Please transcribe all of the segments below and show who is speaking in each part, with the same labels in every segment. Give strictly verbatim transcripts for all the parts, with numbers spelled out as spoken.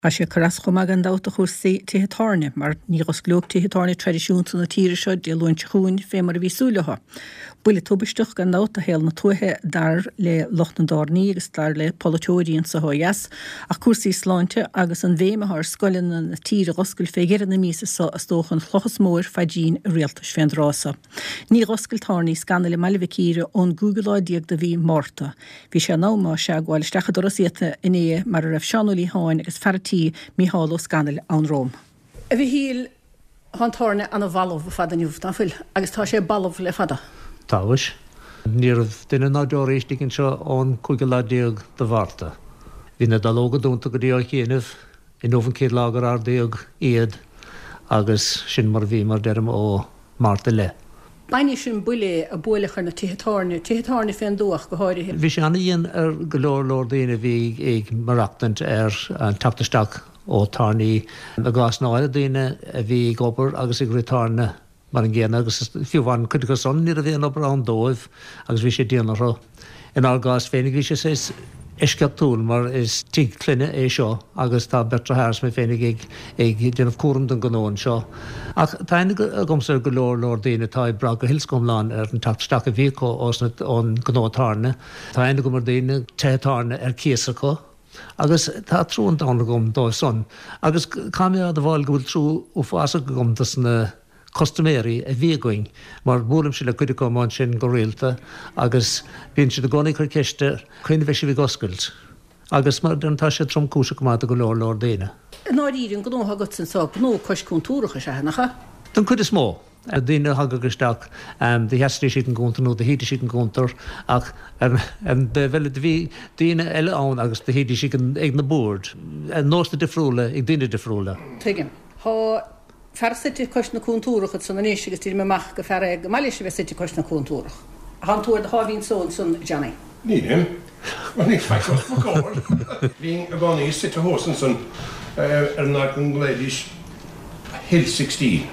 Speaker 1: A sé caras chumag an dáta chuirsaí titharne, mar ní os glóg titharne tradiisiúnta na tíre seo de luinte chuún fé mar a bhí súlaha. Buile tubisteach gan dáta héal na tuathe dar le lochtan dární agus dar le polatóiríonn sa hóias, a cuasaí sláinte agus an bhéimethar scoilin na tíre oscail féigear na mísa sa astóchan chlochas mór fadín rialtas féndrása. Ní oscail tarní scanna le meilvicíre ón Google diag da bhí Marta. Bhí sé náma se gháil stechador asiata in é mar a raibh seanúlí háin agus fertí Mihálo scanal an Róm. A bhí híl hantarne an a bhalamh fada nniuh fuil, agus tá sé balamh le fada.
Speaker 2: Táis. Níor duine náideoréis dín seo ón chuige ládíag de bharta. Bhí na dalóga dúnta go dtíoch chéanamh in óhan céad lágar ar díag iad agus sin mar bhí mar deirm ó Marta le.
Speaker 1: Baine sin buile a builechar na titharne, titharne féin dúach go háirithe.
Speaker 2: Bhí sé anna íon ar go leor leor daoine bhí ag marachtant ar an taptaisteach ó tarnaí a gás náile daoine a bhí gobar agus ag ritarne mar an ggéana agus fiúhhain chuide go son ní a bhíon op an dóibh agus bhí sé déanará. In ar gás féinnig bhí sé sé isceaptúil mar is tí cluine é seo agus tá betra háirs mé féinnig ag ag déanamh cuaram don gnóin seo. Ach táinnig a gomsar go leor leor daoine tá bra go hilscomláin ar an taptaisteach a bhí os ón gnótarne. Tá aine go mar daoine tétarne ar céasacha agus tá trún dána gom dó son. Agus caiimiad a bháil go bhfuil trú ó fása go gom tas na costuméri a bhíagaing, mar búlam se le chuide gomáin sin go réalta, agus bhíonn siad a gcónaí chu ceiste chuine bheith sé bhí goscailt. Agus mar den tá sé trom cúsa go máta go leor leor daoine.
Speaker 1: Náiríonn go nótha go san sá nó coscúntúracha se henacha?
Speaker 2: Don chuide smó. A daoine hagagusteach de heasrí siad an gúntar nó de híide siad an gúntar ach an de bheile bhí daoine eile ann agus de híide siad ag na búrd. Nósta difriúla ag daoine difriúla.
Speaker 1: Tuigim. Tá fer siti cos na cúntúrachad san anéis agus tír meach go fer ag maiile sé bheith siti cos na cúntúrach. Han túir de háhín són san Johnny.
Speaker 3: Nílim. Well, ní feic os fo gawr. Bhín a gcónaí siti hósan san ar náid an gléidis Hill sixteen.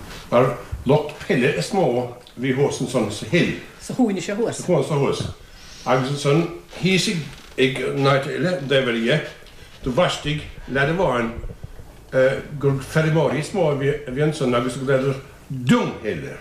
Speaker 3: Ar lot pille is smó bhí hósan san sa hill.
Speaker 1: Sa húine sé hós.
Speaker 3: Sa húine sa hós. Agus san hísig ag náid eile deverie do bhaistig le a bháin gur ferrimóí smó bhí an san agus go leidir dunghillir.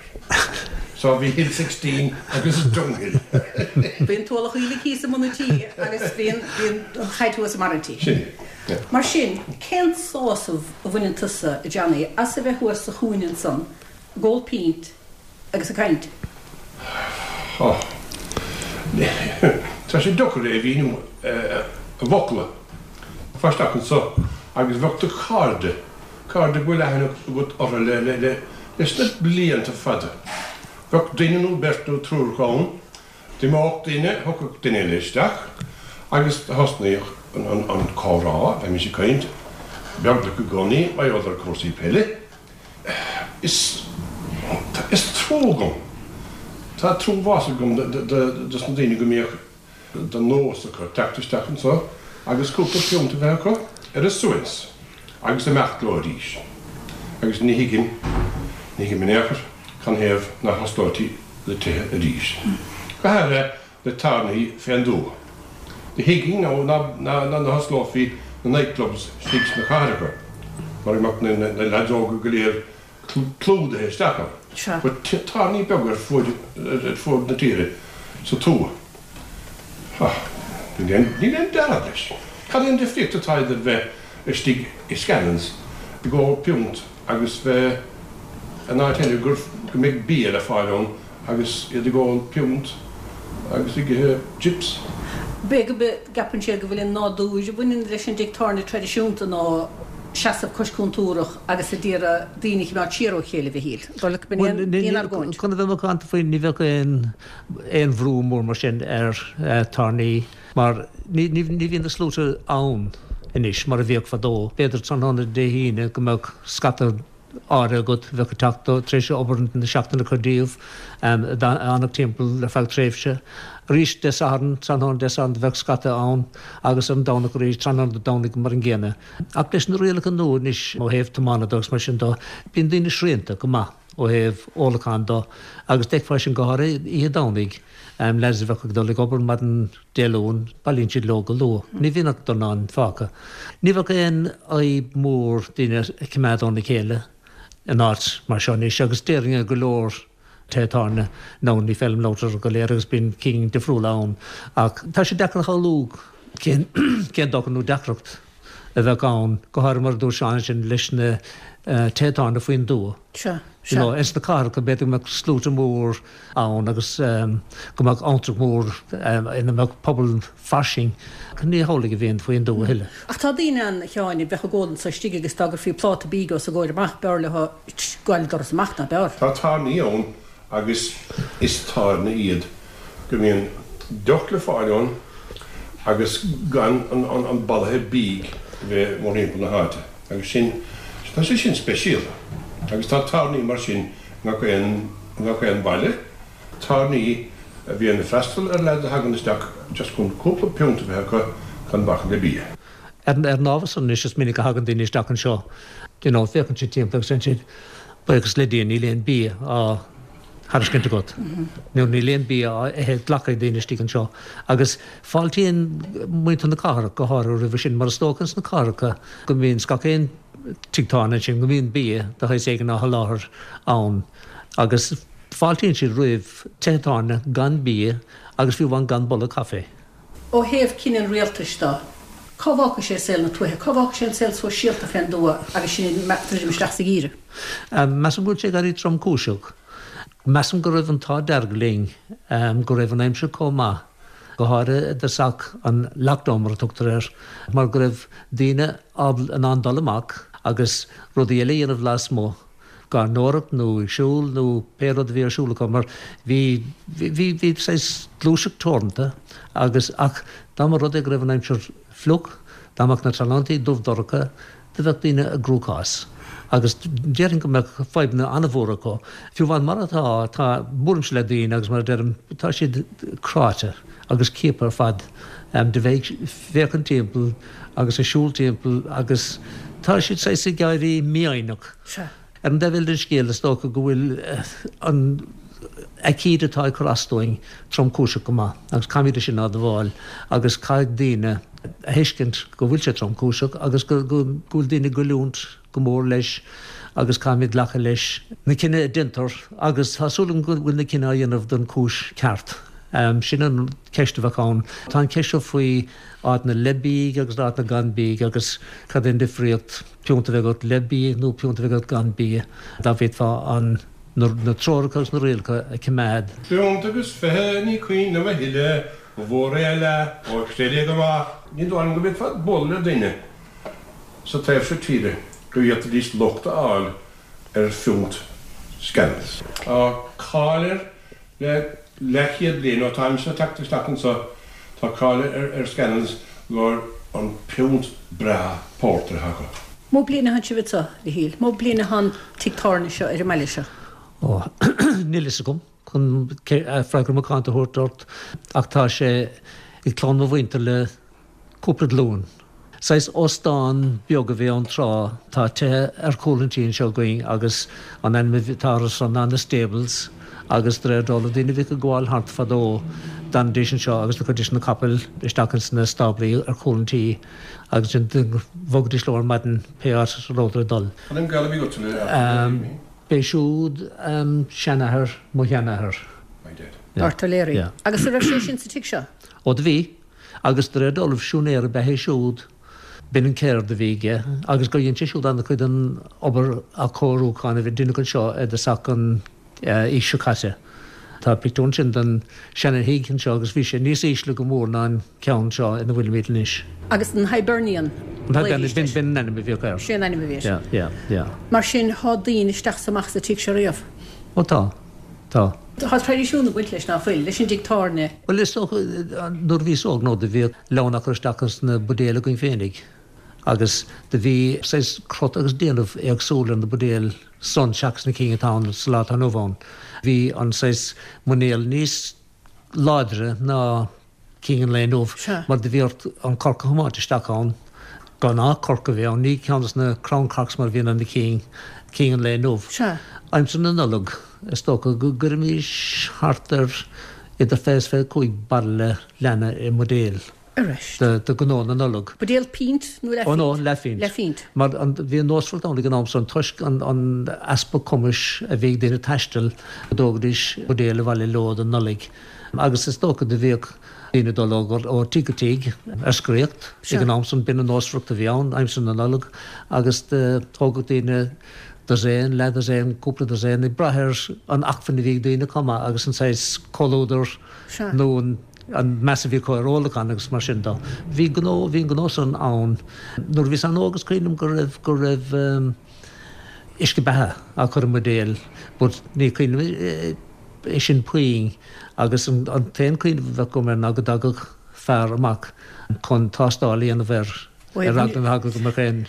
Speaker 3: So bhí Hill sixteen agus dunghill.
Speaker 1: Bhíon tóla chuile cí sa munatí agus bhíon chaidú sa marantí.
Speaker 3: Sin.
Speaker 1: Mar sin, cén sásamh a bhainn tusa i Johnny as a bheith huair sa chúinin san, gold paint agus a caint.
Speaker 3: Oh. Tá sé dochar é bhíon a bhocla. Fáisteach an so. Agus bhachta carde. Carde bhfuil lehanach bhut orra le le le leis na blianta fada. Bhach daine nó bertú trúrcháin, dí máach daine thugach daine leisteach, agus hasnaíoch an cárá, bheith mi sé caint, beagla go gcónaí mai odar cuasaí peile. Is is trógam. Tá trúmhasa gom dus na daine go míoch den nósa chu teachtasteach an so, agus cúpla fiúnta bheith chu. Er is Suez, agus de mechtglóirís. Agus ní higgin, ní higgin meneachar, can hef na hastótí le tuthe a rís. Go haire le tarnaí féin dó. De higgin ó na haslófií na nightclubs stígs na characha. Mar i mac na ledóga go léir clúda é stacha. But tarnaí begar fód na tíre, so tó. Ní den darad leis. Can yn diffyg to taid that fe ystig i scannons i go piwnt agus fe yn a'r hynny gwrth gymig bia a ffair on agus i di go piwnt agus i gyda gyps.
Speaker 1: Beg be gapan sé go bhfuil in ná dúis, bhuiinn leis an dictarna tradiisiúnta ná seasamh coscúntúrach agus a díra daoine má tíro chéile bhí híl. Dóla go bin ar gáint.
Speaker 2: Chuna bheith mar canta faoin ní bheith an bhrú mór mar sin ar tarnaí, mar ní bhíon a slúte ann inis mar a bhíoh fadó. Beidir tron honna de híine go mbeadh scata ára go bheith teachta tréise obair na seachtainna chudíomh annach timppel le feil tréifse. Rís de san tron honna de san bheith scata ann agus an dána go rís tron honna dánig mar an ggéine. Ach leis na réalacha nó níos ó héamh tamána dogus mar sin dó, bíon daoine srianta go maith. ó heh ólachán dó, agus deicfá sin gohar í dánig um, leis bhecha dul gobar mad an déún bailín siad lo go lo. Ní bhíach don ná fáca. Ní bhah éon é mór duine cimméadón na chéile an áit mar seonis agus déirnge go leor tétarne ná ní fellm látar go léir agus bín king de frúlán ach tá sé deachcha lúg cén doganú deachracht a bheith gáin go háir mar dú seáin sin leis na tétarne faoin dú.
Speaker 1: Sure.
Speaker 2: You know, is na car go beidir meach slúta mór ann agus um, go meach antrach mór um, ina meach pobl farsing go ní hálaigh a bhíon faoin dú hiile.
Speaker 1: Ach tá daoine an cheáin bhecha gódan sa stigige agus tagar fiú pláta bígo sa ggóir amach beir le gáil doras amach na beir.
Speaker 3: Tá tánaí ón agus is tána iad go bhíon deoch le fáileón agus gan an, an, an ballathe bíg bheith mór rimpel na háte. Agus sin, tá sé sin speisial. Agus tá tánaí mar sin nach an baile. Tánaí a bhí an freistal ar leid a hagan isteach just chun cúpla peúnta bheitcha chun bachan le bí.
Speaker 2: Er er náhasan is minic a hagan daoine isteach an seo. You know, féchann si timppla sin siad buchas le daon ní léon bí á Harriscinnta got. Nú ní léon bí á he ghlacha daoine istí an seo. Agus fáiltíon muointear na cara go háir a bhí sin mar stóchans na caracha go bhíon scacéon tigtána sin go bhíon bí de chuis éige ná láthir ann. Agus fáiltíonn si roimh tétána gan bí agus bhí bhain gan bolla caffé.
Speaker 1: Ó héamh cinan rialtaistá, cábhacha sé sil na tuaithe, cábhacha sé sil so síalta féin dua agus sin metridim isteach sa gíre.
Speaker 2: Measam gúil sé garí trom cúiseach. Measam go raibh an tá dergling um, go raibh an aimse comá. Go háire de sac an lockdown tugtar ar, mar go raibh daoine abl an andal amach agus rud éile dhéanamh las mó. Gar nóracht nó siúl nó péad bhí siúla go mar bhí bhí séis glúiseach tornta agus ach dá mar rud ag raibh an aimseir flug, dáach na Tralántaí dubhdorcha de bheith daoine a grúcás. Agus déirn go meach feibna anna bhórachá. Fiú bhain mar atá tá búrms le daoine agus mar deirm tá siad cráte agus céapar fad um, de bheith féchan timppel agus a siúl timppel agus tá siad sé sa gaiirí miainach.
Speaker 1: Sure.
Speaker 2: Er an devil is scéal is tócha go bhfuil uh, an acíad atá chorastóing trom cúiseach go má, agus camíide sin ná bháil agus caiid daoine a héiscint go bhfuil sé trom cúiseach agus go bhfuil daoine go lúnt go mór leis agus camíid lecha leis na cinenne dintar agus thasúlan go bhfuil na cinenne dhéanamh don cúis ceart. Um, sin an ceiste bhacán. Tá an ceiste faoi áit na lebí agus áit na ganbí agus cad in difriocht piúnta bheith lebí nó piúnta bheith ganbí dá bhéad fá an na tróchas na réalcha a cimméad.
Speaker 3: Piúnta agus fehení cuoin na hiile go bhór eile ó stéile go má. Ní dóin go bit fad bol le daine. Sa taobh sé tíre go dhéad a dís lochta áil ar fiúnt scannals. A cáir le lechiad blian ó táim sa tactaisteachn sa tá cáile ar, ar scannals gur an piúnt bra pórtar hacha.
Speaker 1: Mó bliana han si bhita le híl, mó bliana han tictáne seo ar meile seo.
Speaker 2: Ó, nílis gom chun freigur macánta thuirtort ach tá sé i clán mo bhainter le cúplad lún. Sais ostáin beag a bhí an trá tá te ar cólantíín seo going agus an enmi vitáras an anna stables agus drédóla daine bhí go gháil hart fadó dan déisian seo agus le chuidir na capel isteachchans na stablaí ar cólantíí agus sin bhogdís leir maidin péart ródra dul.
Speaker 3: An im galibí go le
Speaker 2: Béisiúd seanahar mo cheanahar.
Speaker 1: Artaléirí. Agus a raibh sé sin sa tic seo?
Speaker 2: Ó d bhí agus drédólah siúnéir a behéisiúd bin an céir de bhíige agus go dhéon siúd anna chuid an obair a cóúchána bhí duine seo a sac an í seochaise. Tá pictún sin den seanar hícinn seo agus bhí sé níos ísle go mór ná an ceann seo ina bhfuil mí níos.
Speaker 1: Agus an Hibernian.
Speaker 2: bin bin enimi bhí ceir.
Speaker 1: Sin enimi bhí.
Speaker 2: Ja, ja, ja.
Speaker 1: Mar sin há daoine isteach samach sa tic seo riamh.
Speaker 2: Ó tá. Tá.
Speaker 1: Tá tradiisiúna bhaint leis ná fuil, leis sin dictárne.
Speaker 2: Well is nuair bhí óg nó de bhí lenach chuisteachchas na budéala goin féinnig. Agus de bhí séis crot agus déanamh agsúla na budéal son seachas na Kingetán sa lá an óbháin. Bhí an séis munéal níos ládre ná Kingan lein óh, mar de bhíart an corca hamáte staachán Gana corca bhí an ní ceannas na Crown Cox mar bhíon an na King King an le nómh.
Speaker 1: Se.
Speaker 2: Aimsan na nullag is tóca go gurmís hartar idir fés fé chuig balle lena i modéal.
Speaker 1: Arist.
Speaker 2: De de gnóna nullag.
Speaker 1: Budéal pint nó le
Speaker 2: Ó nó le fínt.
Speaker 1: Le fínt.
Speaker 2: Mar an bhí nósfuil an gan amsan tuisc an an aspa cumis a bhíh déine teistal dógadís modéal bhile lód an nullig. Agus is tóca de bhíoh Dine dológur ó tígatíg ar scríocht, ag an amsan bin an nósfrucht a bheann, aimsan na nullag, agus tógad dine da réin, le da réin, cúpla da réin, i brathir an achfan i bhíh dine cuma, agus an sais colúdar nó an measa bhí choiróla can agus mar sin dá. Bhí gnó, bhí gnós an ann, nuair bhís an ógus cuinim go raibh go raibh isce bethe a chur modéal, bud ní cuinim é sin puing, agus an taon cuiine bheith go mar agad agad fear amach chun tástálaí an a bhar ar raglan agad go mar chéin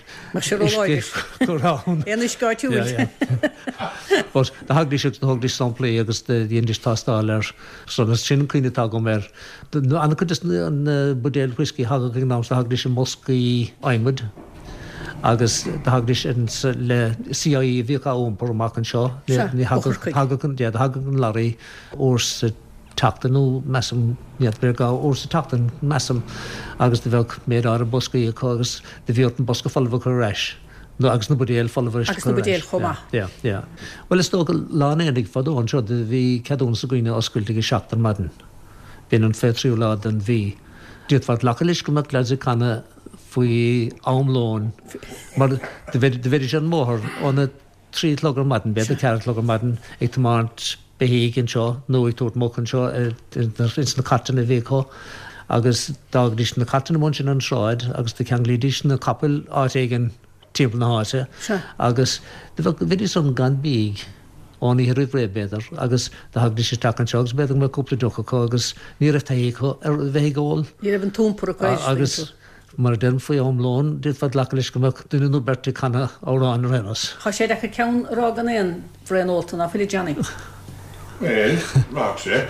Speaker 2: go rán.
Speaker 1: Éana scoirtúil.
Speaker 2: Bos de hagdí se thugdí samplaí agus de dhéondís tástáil ar son sin cuiine tá go mar. Anna chud is an budéal whisky hagad ag náms de hagdí se Moscaí aimimid. agus hagdís le C I A bhíh ámpur amach an seo ní hagagan déad hagagan larí ó sa tatanú meam nead be gá ó sa tatan meam agus de bheith méad ar an boscaí agus de bhíocht an bosca fallbh chu reis. No agus na budéal fallbh
Speaker 1: agus na budéal chomá.
Speaker 2: Well is tó go lánénig fadó an seo de bhí ceún sa gcuoine oscailte go seachtar madan. Bhíon an fé tríú lád an bhí. Díad fad lachalís go meach leidir canna faoi amlón, mar de bhéidir an móthir óna trí logar madan, beidir ceart logar madan ag tamáint behéig an seo, nó ag túirt mó an seo ins na catana bhéá, agus dagdís na catana mún sin an sráid, agus de ceanglídís na capil áit éigen timp na háte, agus de bhéidir an gan bíig óní rih ré beidir, agus de hagdís sé take an seo, agus beidir me cúpla docha agus ní raibh taíá ar bheith gáil.
Speaker 1: Ní raibh an túmpur
Speaker 2: agus mar den faoi amlón, dit fad lachalís go meach duine nó bertí canna árán rénas.
Speaker 1: Cha sé decha ceann rágan éon bhréanoltan a fili Johnny.
Speaker 3: Well, rach sé.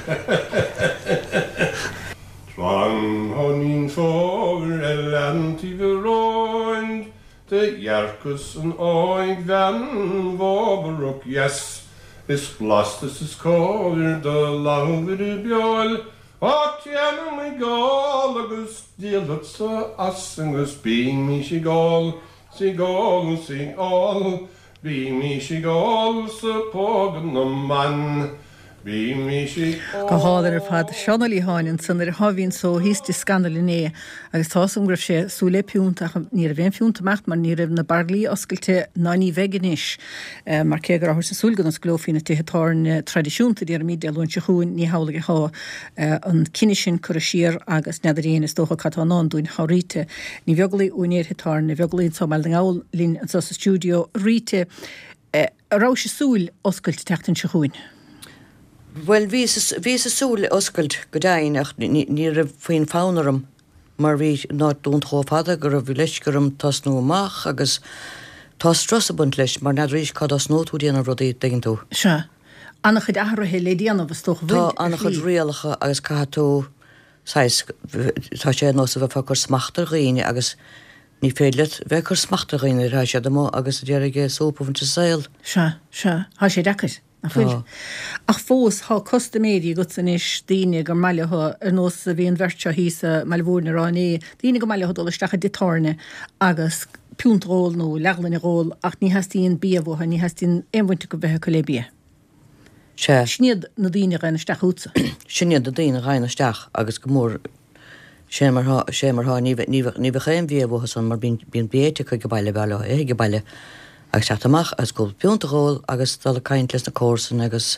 Speaker 3: Twan honín fógur e lantí bhróin, de jarkus an oig van vóbarúk, yes, is blastas is cóir de lágur i bjál, Ach tianam mi gál agus díalat sa asang agus bín mi si gál, si gál si gál, bín mi si gál sa pógan na man, bín mi si gál.
Speaker 1: Go háidir ar fad seanalí háin san ar havín so hísti scandalí né, agus tásam gribh sé súlé piúnta ní a bhéon piúnta mecht mar ní raibh na barlí oscailte náí veganis mar cé gur áthir sa súlgan as glófína títhetáin tradiisiúnta dí ar míide lúnte chuún ní hálaige há an cinine sin chur a sír agus neidir is dócha catánán dúin háríte ní bheaglaí únéir hetáin na bheaglaín sa meil ngáil lín an sa stúdio ríte ará se súl oscailte teachtain se chuún.
Speaker 4: Well, ví a súl oscailt go dain ach ní a faoin fánarm mar bhí ná dún thófada gur a bhí leis gurm tas nó amach agus tá strassabunt leis mar nad rís cad as nóú díana rudí daginn tú.
Speaker 1: Se. Anna chud ahrathe le díana bh tóch bhfuil.
Speaker 4: Tá anna chud rialacha agus cá tú tá sé nó a bheith fa gur smachtar riine agus ní féile bheith chur smachtar riine rá sé mó agus déirige sópahaint saoil.
Speaker 1: Se, se, há sé dechar. Ach fós há costaméí go san is daine gur mailethe ar nós a bhíon bhirte hísa meilhúrna ráné, daine go mailethe dolasteach a ditáne agus piúntról nó lelanna ról ach ní hastíon bíomhtha ní hastíon émhainte go bheitthe go le bí.
Speaker 4: Se
Speaker 1: Sníad na daine réineisteach útsa.
Speaker 4: Sinne do daine réineisteach agus go mór sé mar sé mar há ní ní chéim bhíomhtha san mar bíon béite chu go bailile bheile é go bailile. agus seachtamach as go piúntaróil agus dal caint leis na cósan agus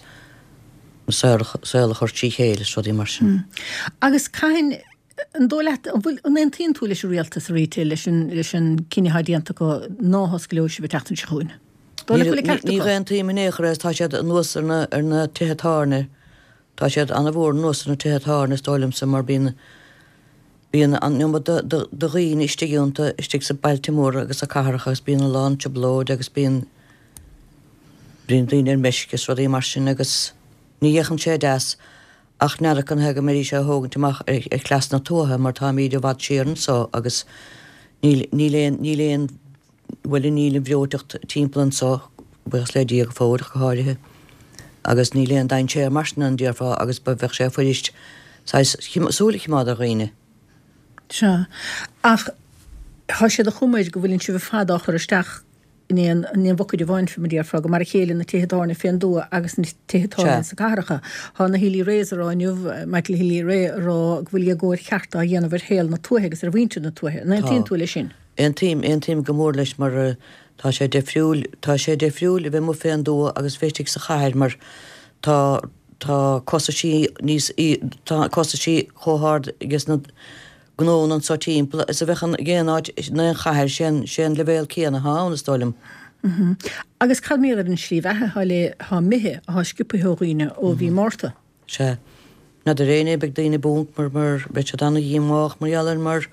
Speaker 4: saola chuirtí chéile so dí mar sin.
Speaker 1: Agus caiin an dóile bhfuil an an tíon tú leis rialtas ríte leis leis an cinehadíanta go náthas go leis bh teachtain se chuún.
Speaker 4: Ní réon tíiminéchar tá siad an nuas ar na tuthetáne, tá siad anna bhór nuas na tuthetáne stáilm sa mar bína Bíon an numa do rion isteúnta istigh sa Baltimór agus a carachas bíon lán te blód agus bíon bríon daoine meiscus rud é mar sin agus níhéchan sé deas ach neadach an heag méí sé hógann teach ag chlas na tótha mar tá míidir bhd siaran só agus ní léon bhfuil níle bhreotecht timpplain só buchas le díag fódach go háirithe. agus ní léon dain sé marsna an díarfá agus ba bheith sé fuist súlaich má a réine.
Speaker 1: Se ach há sé a chuméid go bhfuiln si bh fadach ar isteach níon bhacuid bháin fi díarfá go mar chéile na téhedána féan dú agus na téhetáin sa caracha. Tá na hílí rééisráinniuh Michael hílí ré rá bhfuil ggóir cheartta a dhéanamh héal na tuhegus ar bhainte na tuthe. Na tíon túla sin.
Speaker 4: An tím an tím go mór leis mar tá sé defriúil tá sé defriúil bheith mu féan dú agus féitigh sa chair mar tá tá cosa sí níos tá cosa sí chóthard gus na gnón an sa timppla is a bheitchan géanaid na chair sin sin le bhéil céanna hána stoilm.
Speaker 1: Agus cad mé an slí bheitthe há le há mithe a skippathóghine ó bhí Márta.
Speaker 4: Se na de réine be daine búnk mar mar be se anna dhéimách marhealar mar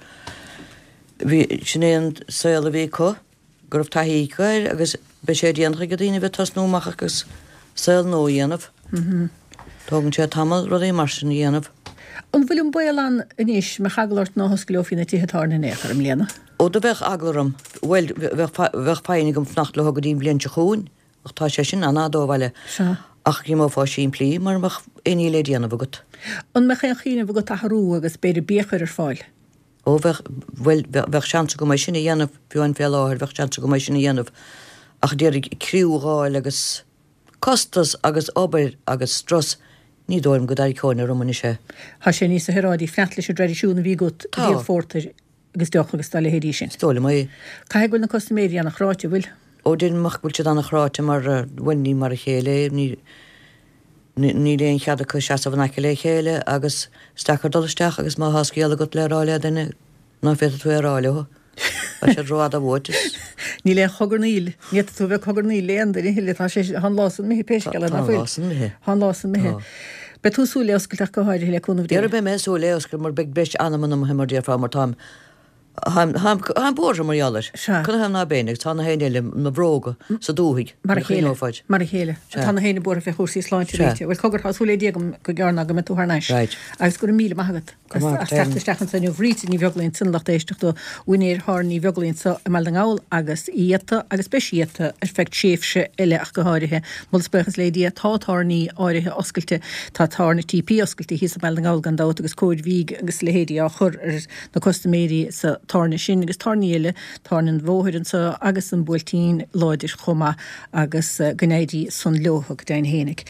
Speaker 4: bhí sinnéon saoil a bhí có gur bh taí chuir agus be sé díantra go dtíine bheith tas nóach agus saoil nó dhéanamh. Tágann sé tamil rud é mar sin dhéanamh.
Speaker 1: An bhfuilm buán iníis me chaglairt ná hoscleofí na tíhetána néchar am léana.
Speaker 4: Ó do bheith aglaram bhfuil bheith féinnig go fnacht le go dtíon blion chuún ach tá sé sin anna dóhhaile ach í má fá sin plí mar iní le díanamh agat.
Speaker 1: An me chéan chiine bh go tathrú agus beidir béchar ar fáil.
Speaker 4: ó bhfuil bheith seansa go mai sinna dhéanamh bheáin fé láthir bheith seansa go mai sinna dhéanamh ach déir críúáil agus costas agus obair agus stras ní dóim go dair cóinna romani sé.
Speaker 1: Tá sé níos a heráidí fleatla sé tradiisiúna bhí go díal fórtar agus deoch agus stála hédí sin.
Speaker 4: Stóla mai.
Speaker 1: Cai bhfuil na costaméí annach ráte bhfuil?
Speaker 4: Ó din mach bhfuil se annach ráte mar bhainní mar a chéile ní ní léon chead chu seaamh naice le chéile agus stachar dolisteach agus má hascéala go leráile duine ná fé tú ráile sé rád a bhótas.
Speaker 1: Ní le chogarníil, ní tú bheith chogarníí léanidir i hiile tá sé an lásan mihí péisceile na bhfuil. An lásan mihí. Be tú sú leoscailteach go háidir le cúnmh
Speaker 4: Dear be me sú leoscail mar big bes anam am himar díar fá mar tám. Han bór mar jaller. Kun ha na benig tá na héile na bróga sa dúhiig
Speaker 1: mar chéile mar chéile. Tá na héine bor fé chósí sláinte réite. Bhil cogur hasú le diagam go gearna go tú harnéis. Agus gur míle maigad. Stechan san bhríte ní bheaglaín sinlacht éisteach do unéir th ní bheaglaín sa me an gáil agus íta agus speisiata effekt séfse eile ach go háirithe. Mul spechas lédí tátarní áirithe oscailte tá tána T P oscailte hí sa me an gáil gandá agus cóid víg agus lehéadí á chur ar na costaméí sa tarna sin agus tarníile tarnan bmhóirann sa agus an builtín láidir chuma agus gnéidí san leothach dain hénig.